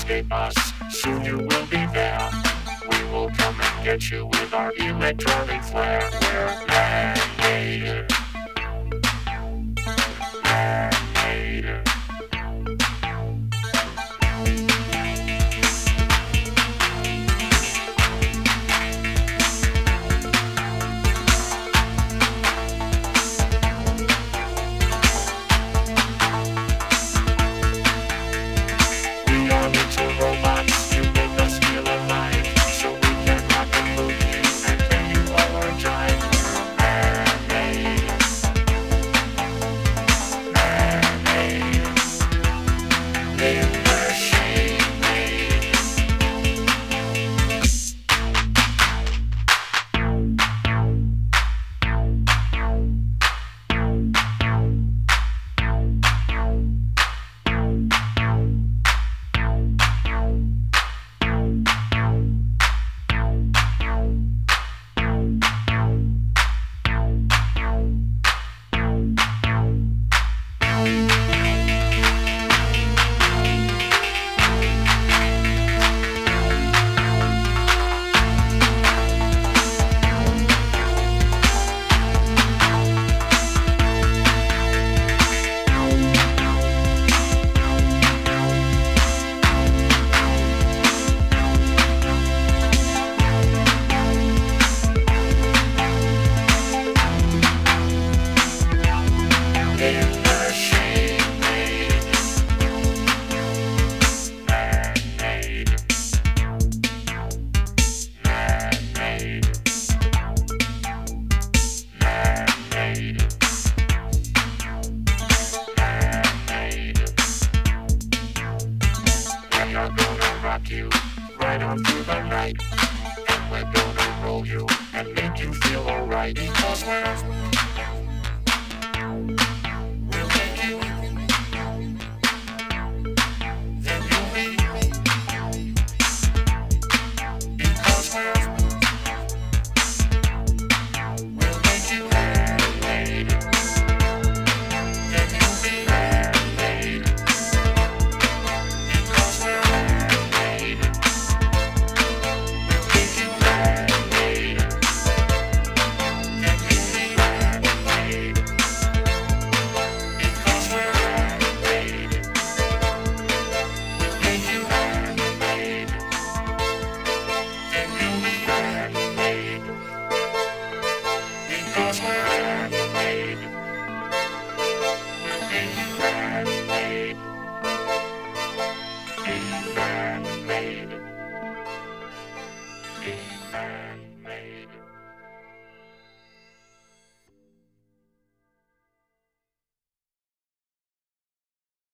escape us. Soon you will be there. We will come and get you with our electronic flare. We're man-made. Man-made. We are little robots. You make us feel alive. So we can rock and move you and make you all our jive. Man-made. Man-made. Live machine-made. Live machine-made. Man-made. Man-made. Man-made. Man-made. We are gonna rock you right on through the night. And we're gonna roll you and make you feel alright because we're